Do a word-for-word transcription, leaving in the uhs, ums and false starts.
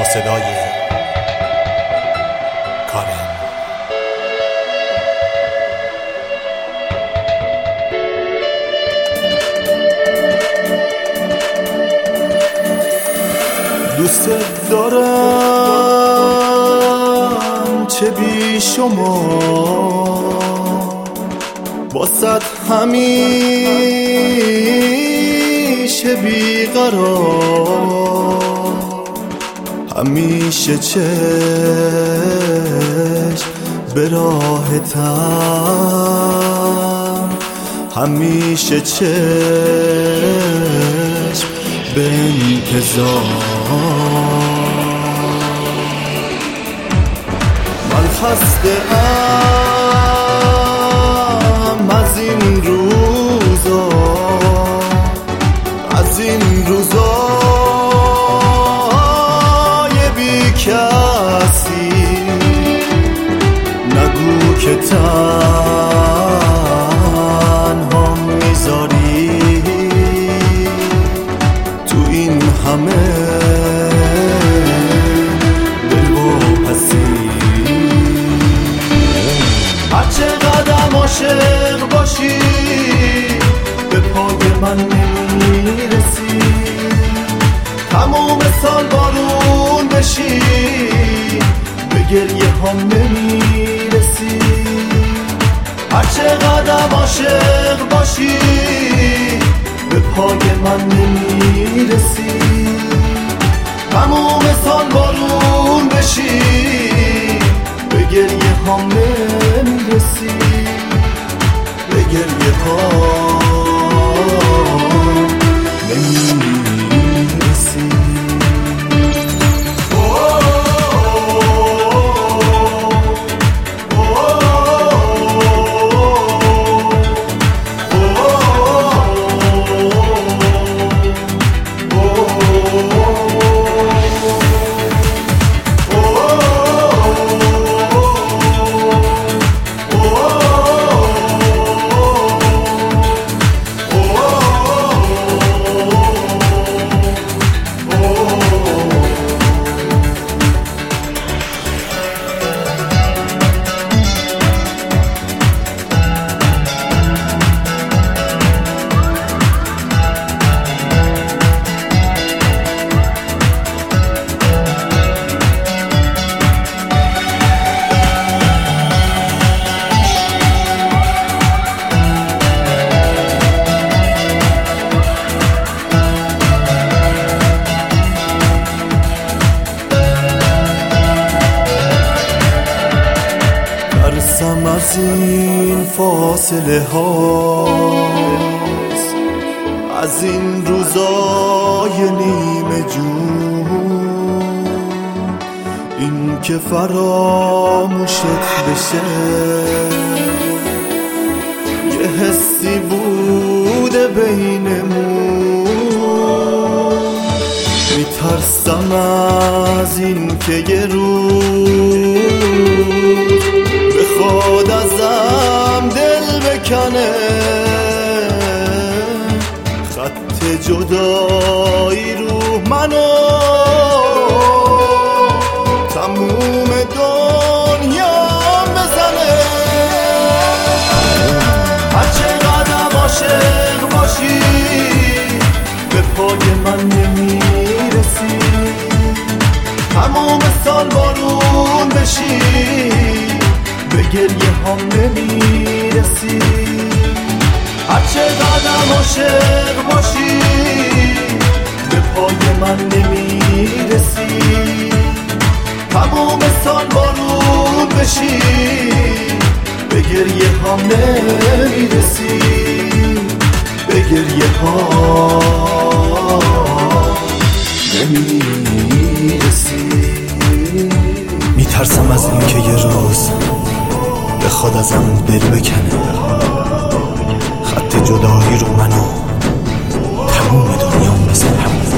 صدای کارن. دوست دارم چه بی شما، باست همیشه بی قرار، همیشه چشم به راحتم، همیشه چشم به انتظار. من خسته ام از این روزا، از این روزای بی کسی، نگو که تنها میذاری تو این همه دل و پسی. هرچه قدم عاشق باشی به پای من نمیرسی، تموم سال بارون بشی به گریه هم نمیرسی. هرچه قدم عاشق باشی به پای من نمیرسی، تموم سال بارون بشی به گریه هم نمیرسی، به گریه هم نمیرسی. ترسم از این فاصله هاست، از این روزای نیمه جون، این که فراموشت بشه. یه حسی بوده بینمون، میترسم از این که یه روز بخواد ازم دل بکنه، خط جدایی رو منو تموم دنیا بزنه. هرچه قدم عاشق باشی به پای من نمیرسی، تموم سال بارون بشی به گریه هم نمیرسی. هرچه قدم عاشق باشی به پای من نمیرسی، تموم سال بارون بشی به گریه هم نمیرسی، به گریه هم نمیرسی. میترسم از این که یه روز بخواد ازم دل بکنه، خط جدایی رو منو تموم دنیا بزنم.